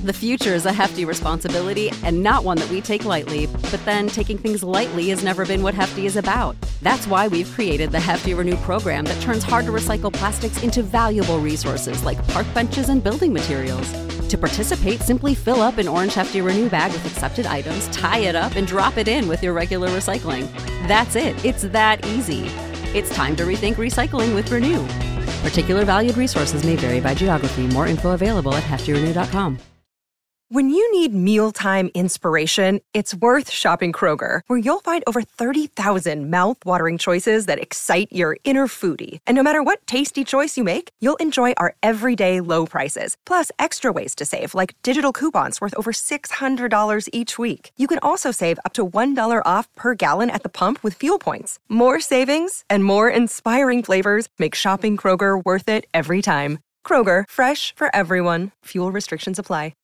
The future is a hefty responsibility and not one that we take lightly, but then taking things lightly has never been what Hefty is about. That's why we've created the Hefty Renew program that turns hard-to-recycle plastics into valuable resources like park benches and building materials. To participate, simply fill up an orange Hefty Renew bag with accepted items, tie it up, and drop it in with your regular recycling. That's it. It's that easy. It's time to rethink recycling with Renew. Particular valued resources may vary by geography. More info available at heftyrenew.com. When you need mealtime inspiration, it's worth shopping Kroger, where you'll find over 30,000 mouth-watering choices that excite your inner foodie. And no matter what tasty choice you make, you'll enjoy our everyday low prices, plus extra ways to save, like digital coupons worth over $600 each week. You can also save up to $1 off per gallon at the pump with fuel points. More savings and more inspiring flavors make shopping Kroger worth it every time. Kroger, fresh for everyone. Fuel restrictions apply.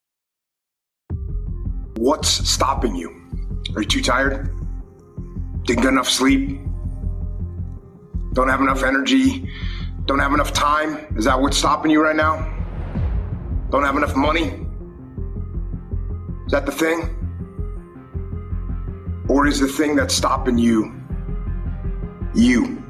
What's stopping you? Are you too tired? Didn't get enough sleep? Don't have enough energy? Don't have enough time? Is that what's stopping you right now? Don't have enough money? Is that the thing? Or is the thing that's stopping you, you?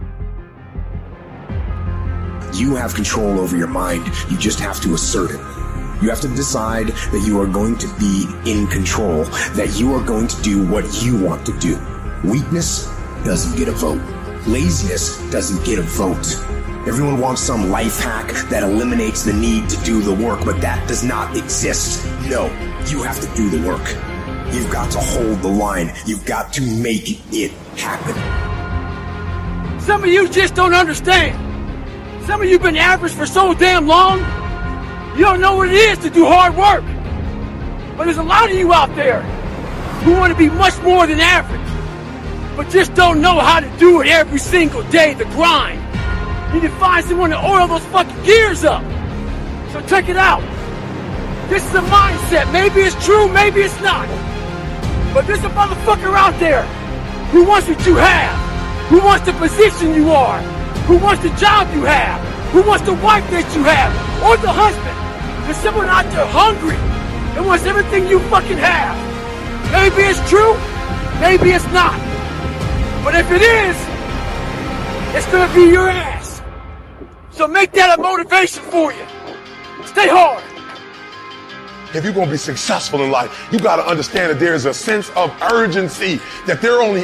You have control over your mind. You just have to assert it. You have to decide that you are going to be in control, that you are going to do what you want to do. Weakness doesn't get a vote. Laziness doesn't get a vote. Everyone wants some life hack that eliminates the need to do the work, but that does not exist. No, you have to do the work. You've got to hold the line. You've got to make it happen. Some of you just don't understand. Some of you been average for so damn long, you don't know what it is to do hard work. But there's a lot of you out there who want to be much more than average, but just don't know how to do it every single day, the grind. You need to find someone to oil those fucking gears up. So check it out. This is a mindset. Maybe it's true, maybe it's not. But there's a motherfucker out there who wants what you have, who wants the position you are, who wants the job you have, who wants the wife that you have, or the husband. There's someone out there hungry and wants everything you fucking have. Maybe it's true, maybe it's not. But if it is, it's gonna be your ass. So make that a motivation for you. Stay hard. If you're gonna be successful in life, you gotta understand that there is a sense of urgency, that there are only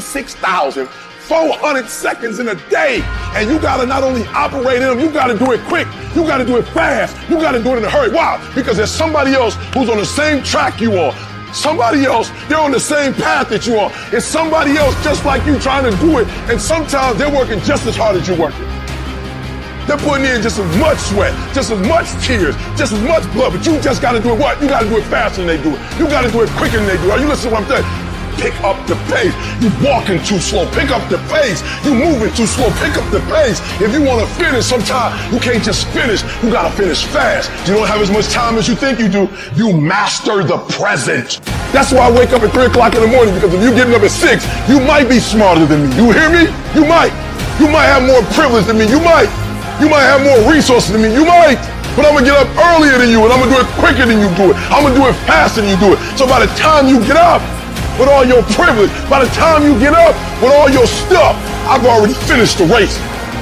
86,400 seconds in a day. And you gotta not only operate in them, you gotta do it quick. You gotta do it fast. You gotta do it in a hurry. Why? Because there's somebody else who's on the same track you are. Somebody else, they're on the same path that you are. It's somebody else just like you trying to do it. And sometimes they're working just as hard as you're working. They're putting in just as much sweat, just as much tears, just as much blood, but you just gotta do it what? You gotta do it faster than they do it. You gotta do it quicker than they do it. Are you listening to what I'm saying? Pick up the pace. You walking too slow. Pick up the pace. You moving too slow. Pick up the pace. If you want to finish, sometimes you can't just finish. You got to finish fast. You don't have as much time as you think you do. You master the present. That's why I wake up at 3 o'clock in the morning, because if you're getting up at 6, you might be smarter than me. You hear me? You might. You might have more privilege than me. You might. You might have more resources than me. You might. But I'm going to get up earlier than you, and I'm going to do it quicker than you do it. I'm going to do it faster than you do it. So by the time you get up with all your privilege, by the time you get up with all your stuff, I've already finished the race.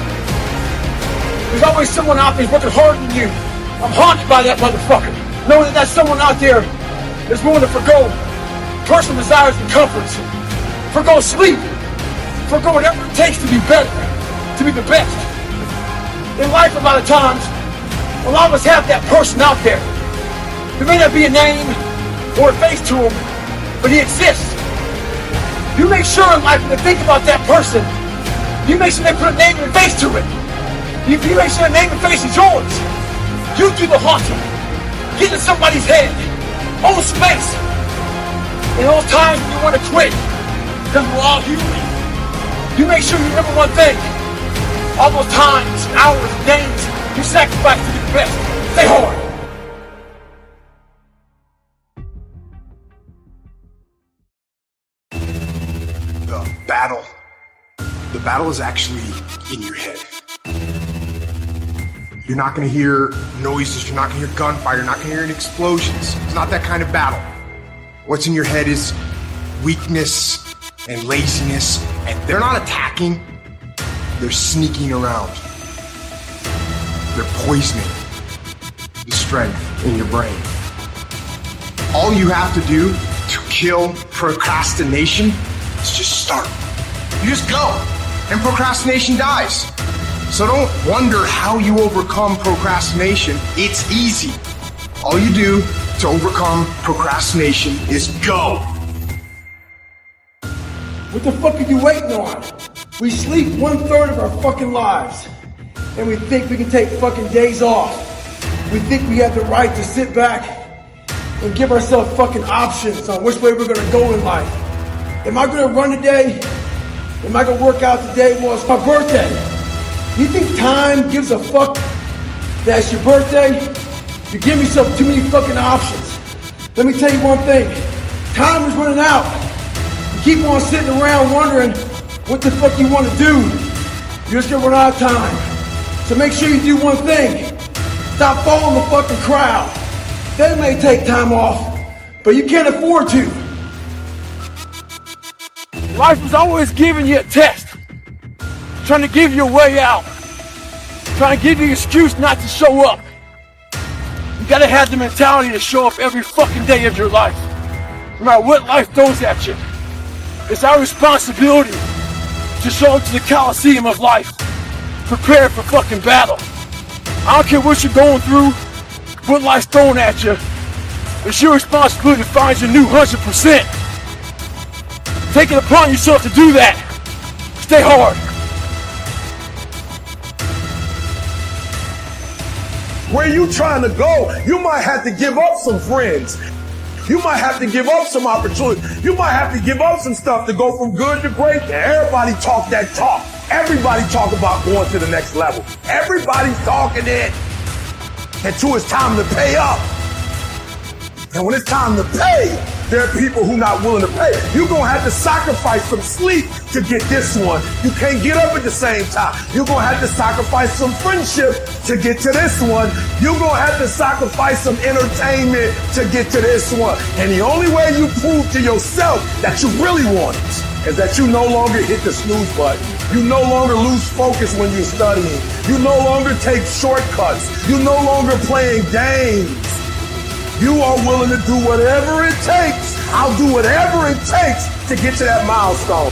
There's always someone out there working harder than you. I'm haunted by that motherfucker. Knowing that someone out there is willing to forgo personal desires and comforts, forgo sleep, forgo whatever it takes to be better, to be the best. In life, a lot of times, a lot of us have that person out there. There may not be a name or a face to him, but he exists. You make sure in life when they think about that person, you make sure they put a name and face to it. You make sure the name and face is yours. You do the haunting. Get in somebody's head. Own space. In those times when you want to quit, because we're all human, you make sure you remember one thing. All those times, hours, days, you sacrifice to be the best. Stay hard. The battle is actually in your head. You're not going to hear noises. You're not going to hear gunfire. You're not going to hear any explosions. It's not that kind of battle. What's in your head is weakness and laziness. And they're not attacking. They're sneaking around. They're poisoning the strength in your brain. All you have to do to kill procrastination is just start. You just go, and procrastination dies. So don't wonder how you overcome procrastination. It's easy. All you do to overcome procrastination is go. What the fuck are you waiting on? We sleep 1/3 of our fucking lives. And we think we can take fucking days off. We think we have the right to sit back and give ourselves fucking options on which way we're gonna go in life. Am I gonna run today? Am I gonna work out today? Well, it's my birthday. You think time gives a fuck that it's your birthday? You give yourself too many fucking options. Let me tell you one thing. Time is running out. You keep on sitting around wondering what the fuck you want to do. You're just gonna run out of time. So make sure you do one thing. Stop following the fucking crowd. They may take time off, but you can't afford to. Life is always giving you a test. Trying to give you a way out. Trying to give you an excuse not to show up. You gotta have the mentality to show up every fucking day of your life. No matter what life throws at you. It's our responsibility to show up to the Coliseum of life. Prepare for fucking battle. I don't care what you're going through, what life's throwing at you. It's your responsibility to find your new 100%. Take it upon yourself to do that. Stay hard. Where you trying to go, you might have to give up some friends. You might have to give up some opportunity. You might have to give up some stuff to go from good to great. Everybody talk that talk. Everybody talk about going to the next level. Everybody's talking it until it's time to pay up. And when it's time to pay, there are people who not willing to pay. You're going to have to sacrifice some sleep to get this one. You can't get up at the same time. You're going to have to sacrifice some friendship to get to this one. You're going to have to sacrifice some entertainment to get to this one. And the only way you prove to yourself that you really want it is that you no longer hit the snooze button. You no longer lose focus when you're studying. You no longer take shortcuts. You no longer playing games. You are willing to do whatever it takes. I'll do whatever it takes to get to that milestone.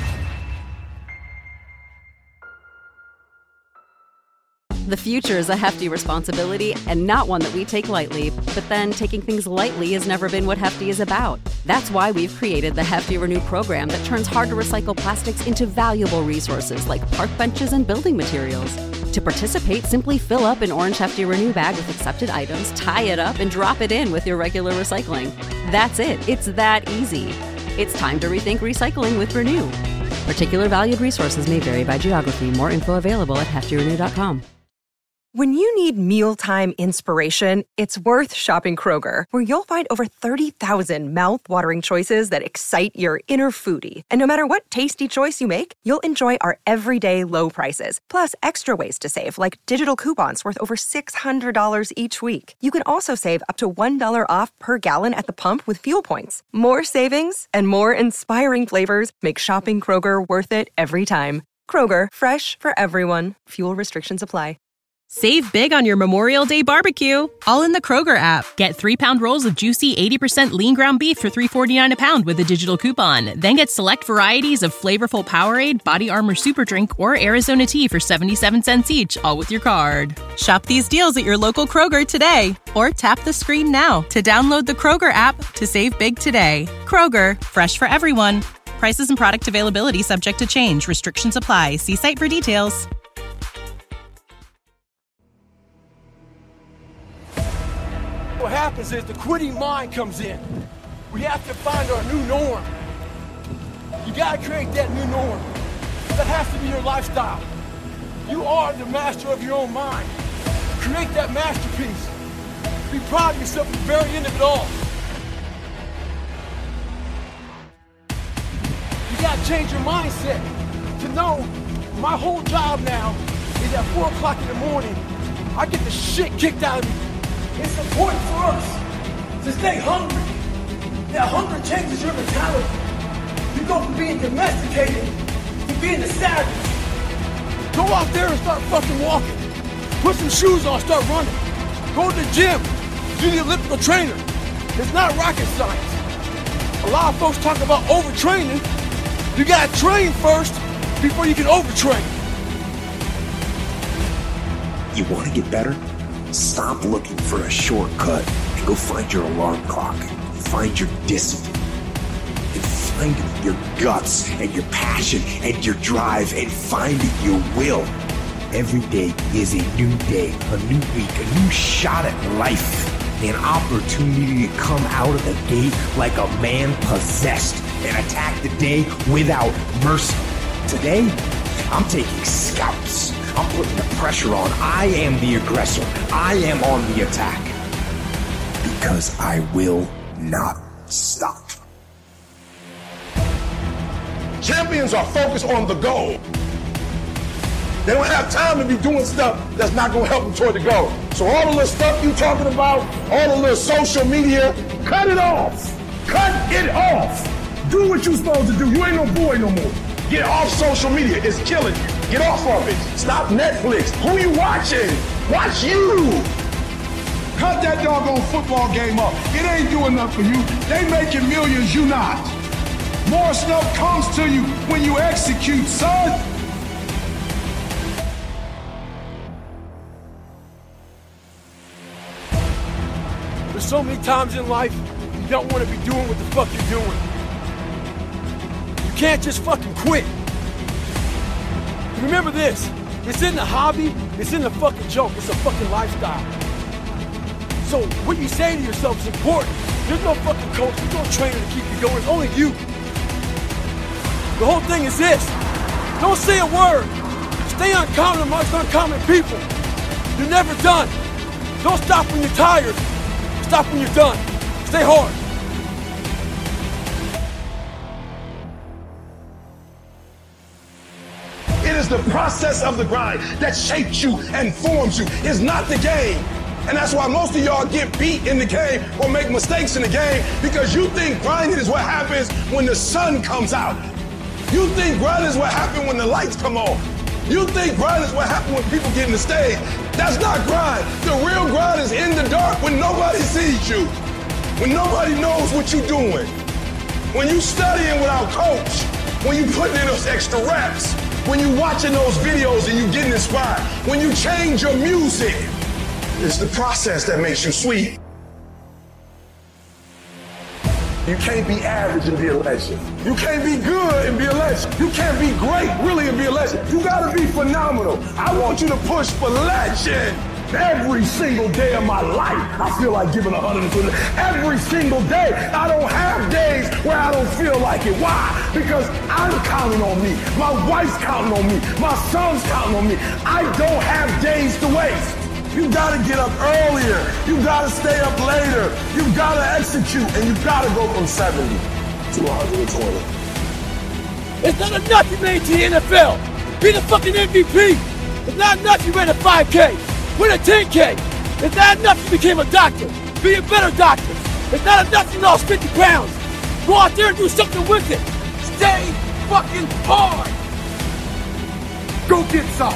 The future is a hefty responsibility and not one that we take lightly, but then taking things lightly has never been what Hefty is about. That's why we've created the Hefty Renew program that turns hard-to-recycle plastics into valuable resources like park benches and building materials. To participate, simply fill up an orange Hefty Renew bag with accepted items, tie it up, and drop it in with your regular recycling. That's it. It's that easy. It's time to rethink recycling with Renew. Particular valued resources may vary by geography. More info available at heftyrenew.com. When you need mealtime inspiration, it's worth shopping Kroger, where you'll find over 30,000 mouth-watering choices that excite your inner foodie. And no matter what tasty choice you make, you'll enjoy our everyday low prices, plus extra ways to save, like digital coupons worth over $600 each week. You can also save up to $1 off per gallon at the pump with fuel points. More savings and more inspiring flavors make shopping Kroger worth it every time. Kroger, fresh for everyone. Fuel restrictions apply. Save big on your Memorial Day barbecue, all in the Kroger app. Get 3-pound rolls of juicy 80% lean ground beef for $3.49 a pound with a digital coupon. Then get select varieties of flavorful Powerade, Body Armor Super Drink, or Arizona tea for 77 cents each, all with your card. Shop these deals at your local Kroger today, or tap the screen now to download the Kroger app to save big today. Kroger, fresh for everyone. Prices and product availability subject to change. Restrictions apply. See site for details. What happens is the quitting mind comes in. We have to find our new norm. You gotta create that new norm. That has to be your lifestyle. You are the master of your own mind. Create that masterpiece. Be proud of yourself at the very end of it all. You gotta change your mindset to know my whole job now is at 4 o'clock in the morning. I get the shit kicked out of me. It's important for us to stay hungry. That hunger changes your mentality. You go from being domesticated to being a savage. Go out there and start fucking walking. Put some shoes on, start running. Go to the gym. Do the elliptical trainer. It's not rocket science. A lot of folks talk about overtraining. You gotta train first before you can overtrain. You want to get better? Stop looking for a shortcut and go find your alarm clock. Find your discipline. And find your guts and your passion and your drive and find your will. Every day is a new day, a new week, a new shot at life. An opportunity to come out of the gate like a man possessed and attack the day without mercy. Today, I'm taking scalps. I'm putting the pressure on. I am the aggressor. I am on the attack. Because I will not stop. Champions are focused on the goal. They don't have time to be doing stuff that's not going to help them toward the goal. So all the little stuff you talking about, all the little social media, cut it off. Cut it off. Do what you're supposed to do. You ain't no boy no more. Get off social media. It's killing you. Get off of it. Stop Netflix. Who you watching? Watch you. Cut that doggone football game up. It ain't doing nothing for you. They making millions, you not. More stuff comes to you when you execute, son. There's so many times in life you don't want to be doing what the fuck you're doing. You can't just fucking quit. Remember this, it's in the hobby, it's in the fucking joke, it's a fucking lifestyle. So what you say to yourself is important. There's no fucking coach, there's no trainer to keep you going, it's only you. The whole thing is this, don't say a word. Stay uncommon amongst uncommon people. You're never done. Don't stop when you're tired. Stop when you're done. Stay hard. It is the process of the grind that shapes you and forms you. It's not the game. And that's why most of y'all get beat in the game or make mistakes in the game, because you think grinding is what happens when the sun comes out. You think grinding is what happens when the lights come on. You think grind is what happens when people get in the stage. That's not grind. The real grind is in the dark when nobody sees you. When nobody knows what you're doing. When you studying without coach. When you putting in those extra reps. When you watching those videos and you getting inspired. When you change your music. It's the process that makes you sweet. You can't be average and be a legend. You can't be good and be a legend. You can't be great, really, and be a legend. You gotta be phenomenal. I want you to push for legend. Every single day of my life, I feel like giving 100%. Every single day, I don't have days where I don't feel like it. Why? Because I'm counting on me. My wife's counting on me. My son's counting on me. I don't have days to waste. You gotta get up earlier. You gotta stay up later. You gotta execute, and you gotta go from 70 to 120. It's not enough you made it to the NFL. Be the fucking MVP. It's not enough you ran a 5K. Win a 10K. It's not enough you became a doctor. Be a better doctor. It's not enough you lost 50 pounds. Go out there and do something with it. Stay fucking hard. Go get some.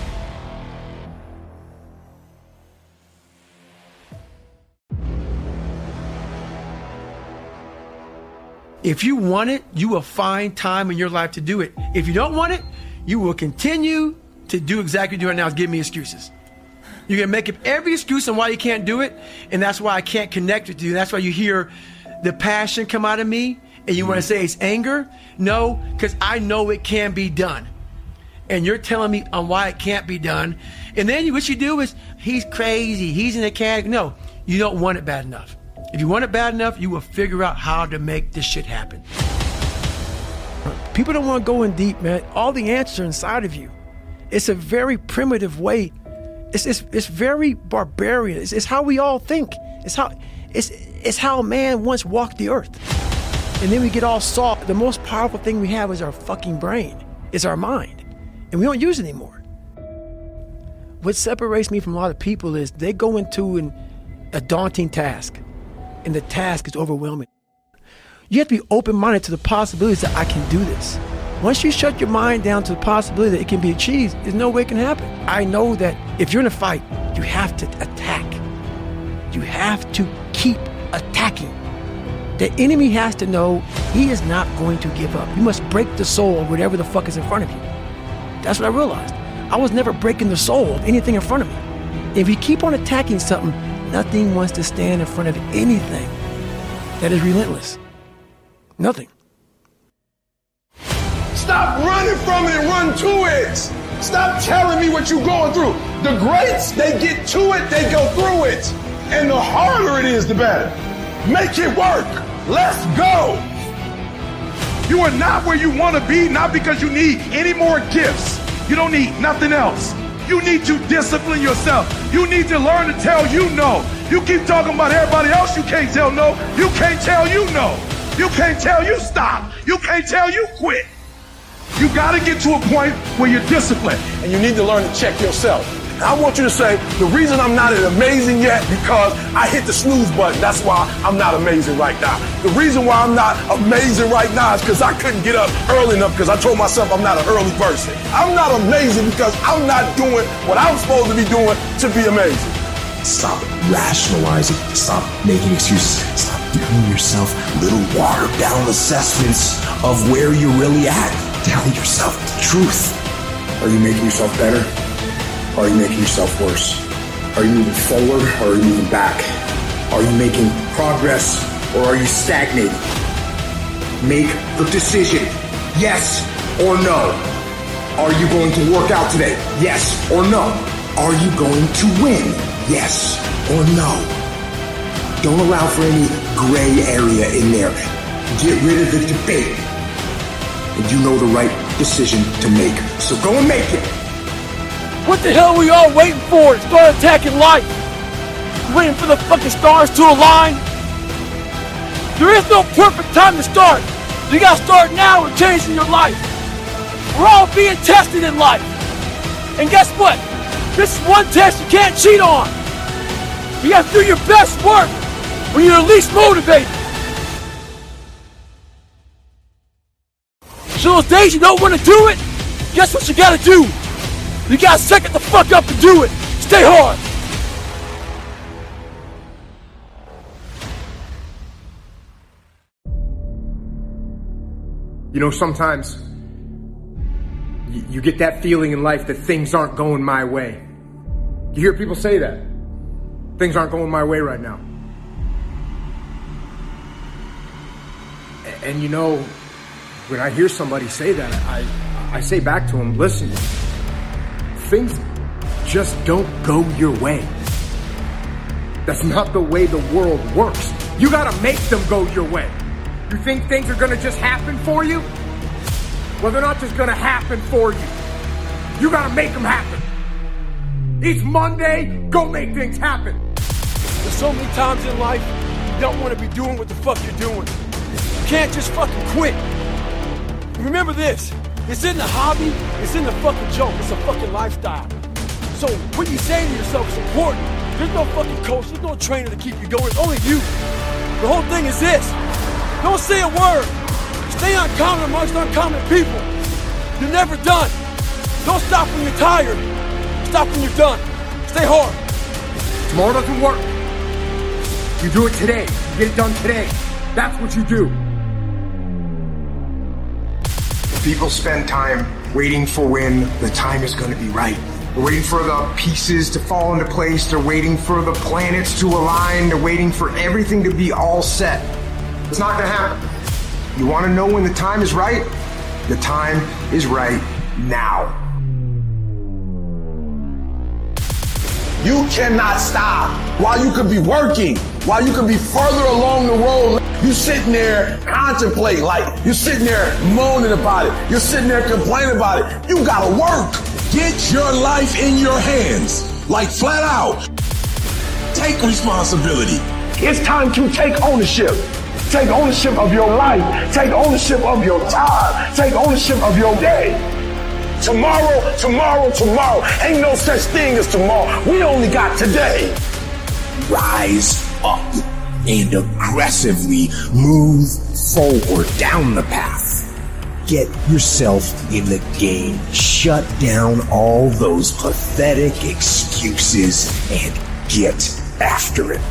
If you want it, you will find time in your life to do it. If you don't want it, you will continue to do exactly what you're doing now, is give me excuses. You're going to make up every excuse on why you can't do it, and that's why I can't connect with you. That's why you hear the passion come out of me, and you want to say it's anger. No, because I know it can be done. And you're telling me on why it can't be done. And then what you do is, he's crazy, he's in a category. No, you don't want it bad enough. If you want it bad enough, you will figure out how to make this shit happen. People don't want to go in deep, man. All the answers are inside of you. It's a very primitive way. It's very barbarian. It's how we all think. It's how man once walked the earth. And then we get all soft. The most powerful thing we have is our fucking brain. It's our mind. And we don't use it anymore. What separates me from a lot of people is they go into a daunting task, and the task is overwhelming. You have to be open-minded to the possibilities that I can do this. Once you shut your mind down to the possibility that it can be achieved, there's no way it can happen. I know that if you're in a fight, you have to attack. You have to keep attacking. The enemy has to know he is not going to give up. You must break the soul of whatever the fuck is in front of you. That's what I realized. I was never breaking the soul of anything in front of me. If you keep on attacking something, nothing wants to stand in front of anything that is relentless. Nothing. Stop running from it and run to it. Stop telling me what you're going through. The greats, they get to it, they go through it. And the harder it is, the better. Make it work. Let's go. You are not where you want to be, not because you need any more gifts. You don't need nothing else. You need to discipline yourself. You need to learn to tell you no. You keep talking about everybody else you can't tell no. You can't tell you no. You can't tell you stop. You can't tell you quit. You got to get to a point where you're disciplined, and you need to learn to check yourself. And I want you to say, the reason I'm not amazing yet, because I hit the snooze button. That's why I'm not amazing right now. The reason why I'm not amazing right now is because I couldn't get up early enough because I told myself I'm not an early person. I'm not amazing because I'm not doing what I'm supposed to be doing to be amazing. Stop rationalizing. Stop making excuses. Stop giving yourself little watered down assessments of where you're really at. Tell yourself the truth. Are you making yourself better? Or are you making yourself worse? Are you moving forward or are you moving back? Are you making progress or are you stagnating? Make the decision. Yes or no. Are you going to work out today? Yes or no. Are you going to win? Yes or no. Don't allow for any gray area in there. Get rid of the debate. And you know the right decision to make. So go and make it. What the hell are we all waiting for to start attacking life? Waiting for the fucking stars to align? There is no perfect time to start. You gotta start now and changing your life. We're all being tested in life. And guess what? This is one test you can't cheat on. You gotta do your best work when you're least motivated. So those days you don't want to do it, guess what you gotta do? You gotta suck it the fuck up and do it. Stay hard. You know, sometimes you get that feeling in life that things aren't going my way. You hear people say that. Things aren't going my way right now. And you know, when I hear somebody say that, I say back to them, listen, things just don't go your way. That's not the way the world works. You gotta make them go your way. You think things are gonna just happen for you? Well, they're not just gonna happen for you. You gotta make them happen. Each Monday, go make things happen. There's so many times in life you don't want to be doing what the fuck you're doing. You can't just fucking quit. Remember this, it's in the hobby, it's in the fucking joke, it's a fucking lifestyle. So what you say to yourself is important. There's no fucking coach, there's no trainer to keep you going, it's only you. The whole thing is this, don't say a word. Stay uncommon amongst uncommon people. You're never done. Don't stop when you're tired. Stop when you're done. Stay hard. Tomorrow doesn't work. You do it today. You get it done today. That's what you do. People spend time waiting for when the time is going to be right. They're waiting for the pieces to fall into place. They're waiting for the planets to align. They're waiting for everything to be all set. It's not going to happen. You want to know when the time is right? The time is right now. You cannot stop while you could be working, while you could be further along the road. You sitting there contemplating, like you're sitting there moaning about it. You're sitting there complaining about it. You gotta work. Get your life in your hands, like flat out. Take responsibility. It's time to take ownership. Take ownership of your life. Take ownership of your time. Take ownership of your day. Tomorrow. Ain't no such thing as tomorrow. We only got today. Rise up and aggressively move forward down the path. Get yourself in the game. Shut down all those pathetic excuses and get after it.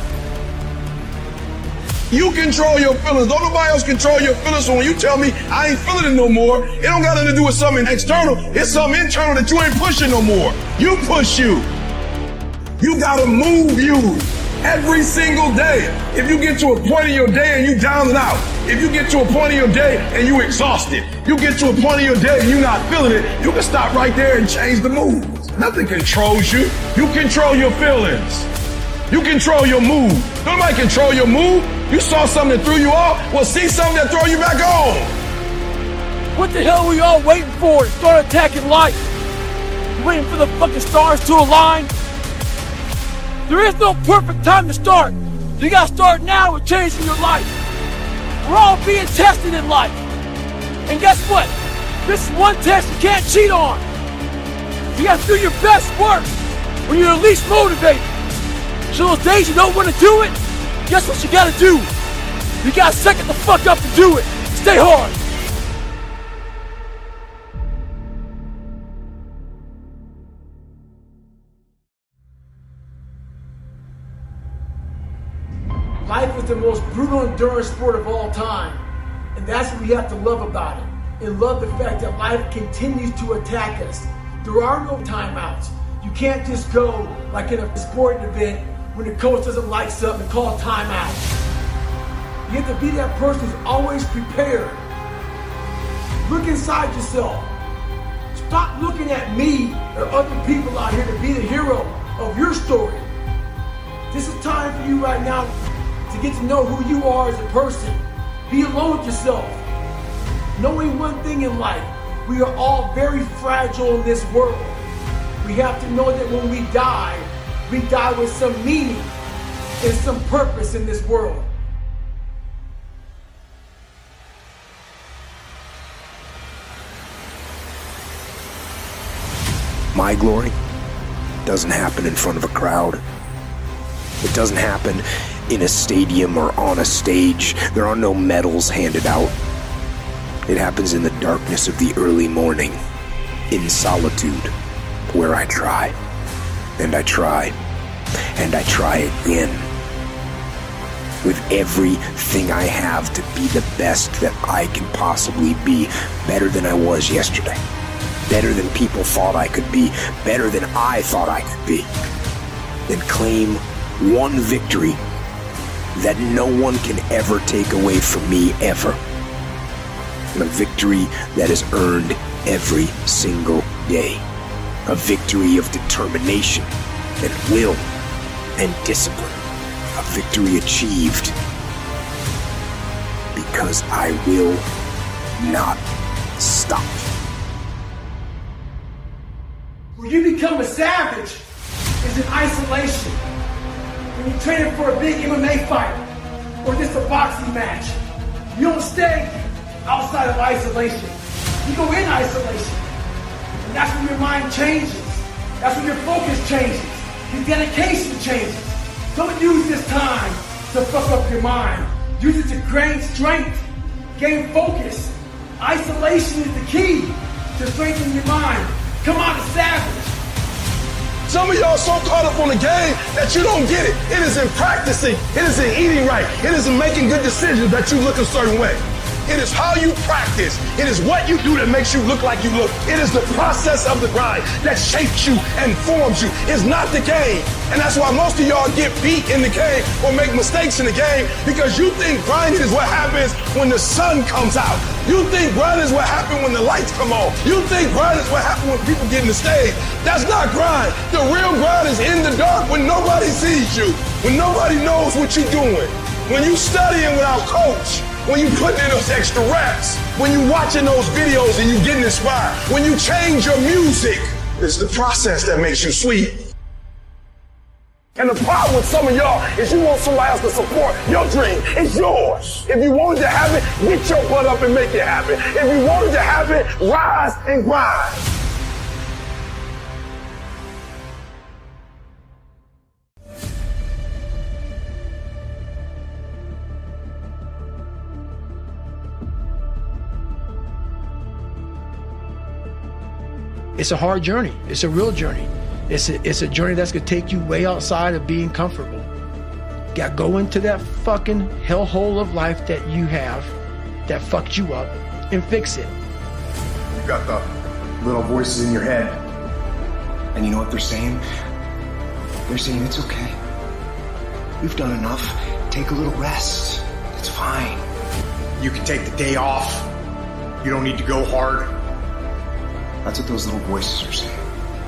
You control your feelings. Don't nobody else control your feelings. So when you tell me I ain't feeling it no more, it don't got nothing to do with something external. It's something internal that you ain't pushing no more. You push you. You gotta move you every single day. If you get to a point in your day and you down and out, if you get to a point in your day and you exhausted, you get to a point in your day and you not feeling it, you can stop right there and change the mood. Nothing controls you. You control your feelings. You control your mood. Nobody control your mood. You saw something that threw you off, well, see something that throw you back on. What the hell are we all waiting for to start attacking life? You waiting for the fucking stars to align? There is no perfect time to start. You gotta start now with changing your life. We're all being tested in life. And guess what? This is one test you can't cheat on. You gotta do your best work when you're least motivated. So those days you don't want to do it, guess what you gotta do? You gotta suck it the fuck up to do it. Stay hard. Life is the most brutal endurance sport of all time. And that's what we have to love about it. And love the fact that life continues to attack us. There are no timeouts. You can't just go like in a sporting event when the coach doesn't like something and call timeout. You have to be that person who's always prepared. Look inside yourself. Stop looking at me or other people out here to be the hero of your story. This is time for you right now to get to know who you are as a person. Be alone with yourself. Knowing one thing in life, we are all very fragile in this world. We have to know that when we die with some meaning and some purpose in this world. My glory doesn't happen in front of a crowd. It doesn't happen in a stadium or on a stage. There are no medals handed out. It happens in the darkness of the early morning, in solitude, where I try, and I try, and I try again, with everything I have to be the best that I can possibly be, better than I was yesterday, better than people thought I could be, better than I thought I could be, then claim one victory that no one can ever take away from me, ever. A victory that is earned every single day. A victory of determination and will and discipline. A victory achieved because I will not stop. When you become a savage, is in isolation. When you're training for a big MMA fight or just a boxing match, you don't stay outside of isolation. You go in isolation. And that's when your mind changes. That's when your focus changes. Your dedication changes. Don't use this time to fuck up your mind. Use it to gain strength, gain focus. Isolation is the key to strengthen your mind. Come out a savage. Some of y'all so caught up on the game that you don't get it. It is in practicing. It is in eating right. It is in making good decisions that you look a certain way. It is how you practice. It is what you do that makes you look like you look. It is the process of the grind that shapes you and forms you. It's not the game. And that's why most of y'all get beat in the game or make mistakes in the game, because you think grinding is what happens when the sun comes out. You think grinding is what happens when the lights come on. You think grinding is what happens when people get in the stage. That's not grind. The real grind is in the dark when nobody sees you, when nobody knows what you're doing, when you studying without coach, when you putting in those extra reps, when you watching those videos and you getting inspired, when you change your music. It's the process that makes you sweet. And the problem with some of y'all is you want somebody else to support your dream. It's yours. If you wanted to have it, get your butt up and make it happen. If you wanted to have it, rise and grind. It's a hard journey. It's a real journey. It's a journey that's going to take you way outside of being comfortable. Got to go into that fucking hellhole of life that you have that fucked you up and fix it. You got the little voices in your head. And you know what they're saying? They're saying it's okay. You've done enough. Take a little rest. It's fine. You can take the day off. You don't need to go hard. That's what those little voices are saying.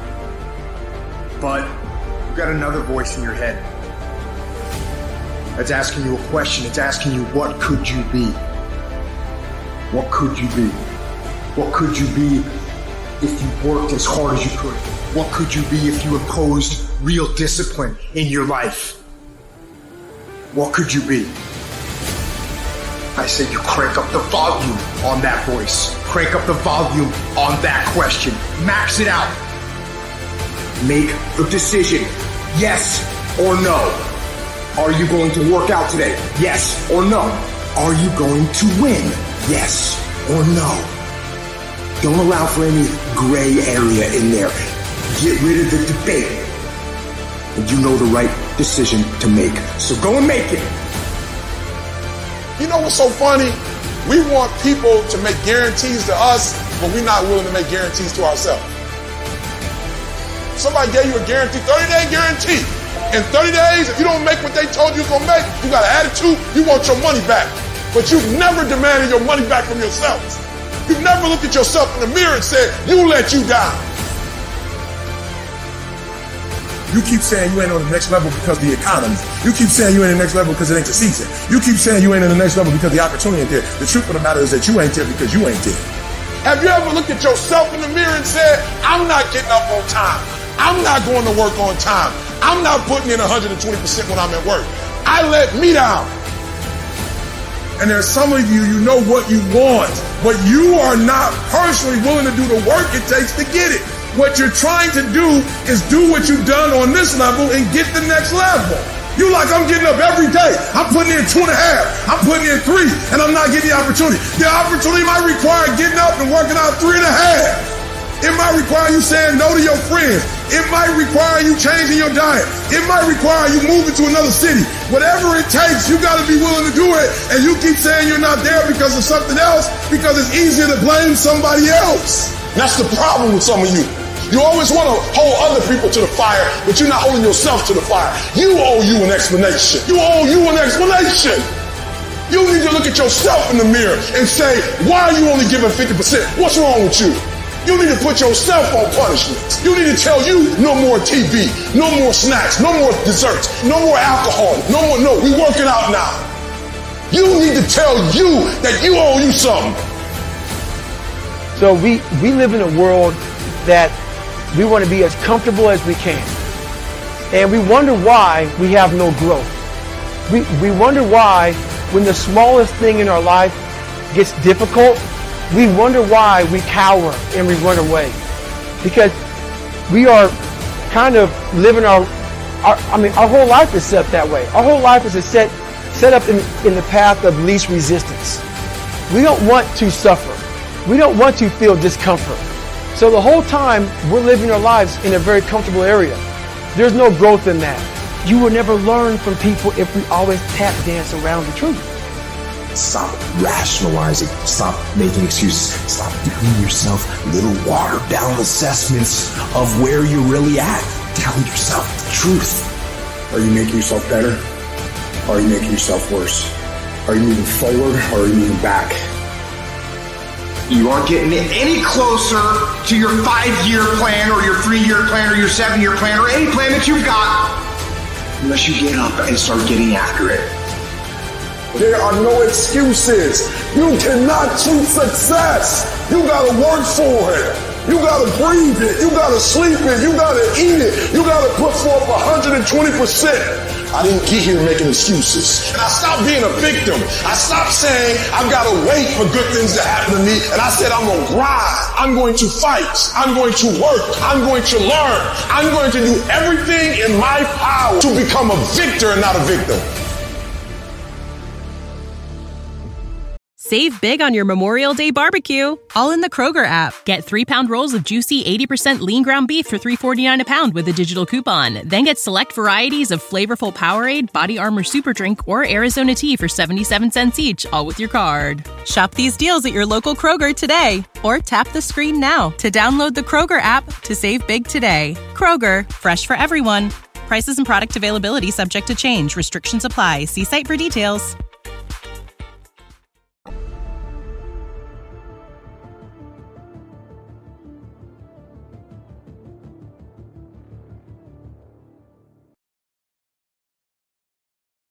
But you've got another voice in your head that's asking you a question. It's asking you, what could you be? What could you be? What could you be if you worked as hard as you could? What could you be if you imposed real discipline in your life? What could you be? I said you crank up the volume on that voice. Crank up the volume on that question. Max it out. Make the decision. Yes or no. Are you going to work out today? Yes or no. Are you going to win? Yes or no. Don't allow for any gray area in there. Get rid of the debate. And you know the right decision to make. So go and make it. You know what's so funny? We want people to make guarantees to us, but we're not willing to make guarantees to ourselves. Somebody gave you a guarantee, 30-day guarantee. In 30 days, if you don't make what they told you you're going to make, you got an attitude, you want your money back. But you've never demanded your money back from yourself. You've never looked at yourself in the mirror and said, you let you down. You keep saying you ain't on the next level because of the economy. You keep saying you ain't in the next level because it ain't the season. You keep saying you ain't in the next level because the opportunity ain't there. The truth of the matter is that you ain't there because you ain't there. Have you ever looked at yourself in the mirror and said, I'm not getting up on time. I'm not going to work on time. I'm not putting in 120% when I'm at work. I let me down. And there's some of you, you know what you want, but you are not personally willing to do the work it takes to get it. What you're trying to do is do what you've done on this level and get the next level. You like, I'm getting up every day. I'm putting in 2.5. I'm putting in 3, and I'm not getting the opportunity. The opportunity might require getting up and working out 3.5. It might require you saying no to your friends. It might require you changing your diet. It might require you moving to another city. Whatever it takes, you got to be willing to do it. And you keep saying you're not there because of something else, because it's easier to blame somebody else. That's the problem with some of you. You always want to hold other people to the fire, but you're not holding yourself to the fire. You owe you an explanation. You owe you an explanation. You need to look at yourself in the mirror and say, why are you only giving 50%? What's wrong with you? You need to put yourself on punishment. You need to tell you no more TV, no more snacks, no more desserts, no more alcohol, no, we working out now. You need to tell you that you owe you something. So we live in a world that we want to be as comfortable as we can. And we wonder why we have no growth. We wonder why when the smallest thing in our life gets difficult, we wonder why we cower and we run away. Because we are kind of living our whole life is set that way. Our whole life is set up in the path of least resistance. We don't want to suffer. We don't want to feel discomfort. So the whole time we're living our lives in a very comfortable area. There's no growth in that. You will never learn from people if we always tap dance around the truth. Stop rationalizing. Stop making excuses. Stop giving yourself little watered down assessments of where you're really at. Tell yourself the truth. Are you making yourself better? Or are you making yourself worse? Are you moving forward or are you moving back? You aren't getting any closer to your 5-year plan or your 3-year plan or your 7-year plan or any plan that you've got unless you get up and start getting after it. There are no excuses. You cannot cheat success. You gotta work for it. You gotta breathe it. You gotta sleep it. You gotta eat it. You gotta put forth 120%. I didn't get here making excuses. And I stopped being a victim. I stopped saying I've got to wait for good things to happen to me. And I said I'm going to grind. I'm going to fight. I'm going to work. I'm going to learn. I'm going to do everything in my power to become a victor and not a victim. Save big on your Memorial Day barbecue, all in the Kroger app. Get 3-pound rolls of juicy 80% lean ground beef for $3.49 a pound with a digital coupon. Then get select varieties of flavorful Powerade, Body Armor Super Drink, or Arizona tea for 77 cents each, all with your card. Shop these deals at your local Kroger today, or tap the screen now to download the Kroger app to save big today. Kroger, fresh for everyone. Prices and product availability subject to change. Restrictions apply. See site for details.